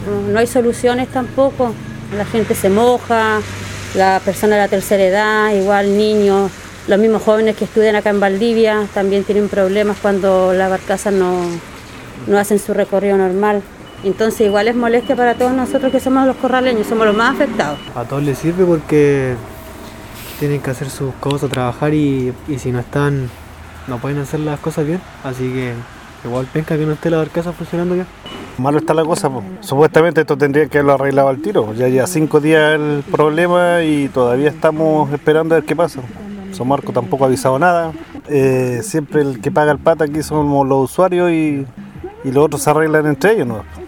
No hay soluciones tampoco, la gente se moja, la persona de la tercera edad, igual niños, los mismos jóvenes que estudian acá en Valdivia también tienen problemas cuando las barcazas no hacen su recorrido normal. Entonces igual es molestia para todos nosotros que somos los corraleños, somos los más afectados. A todos les sirve porque tienen que hacer sus cosas, trabajar y si no están, no pueden hacer las cosas bien, así que igual penca que no esté la barcaza funcionando bien. Malo está la cosa, pues. Supuestamente esto tendría que haberlo arreglado al tiro. Ya lleva 5 días el problema y todavía estamos esperando a ver qué pasa. Somarco tampoco ha avisado nada. Siempre el que paga el pata aquí somos los usuarios y los otros se arreglan entre ellos, ¿no?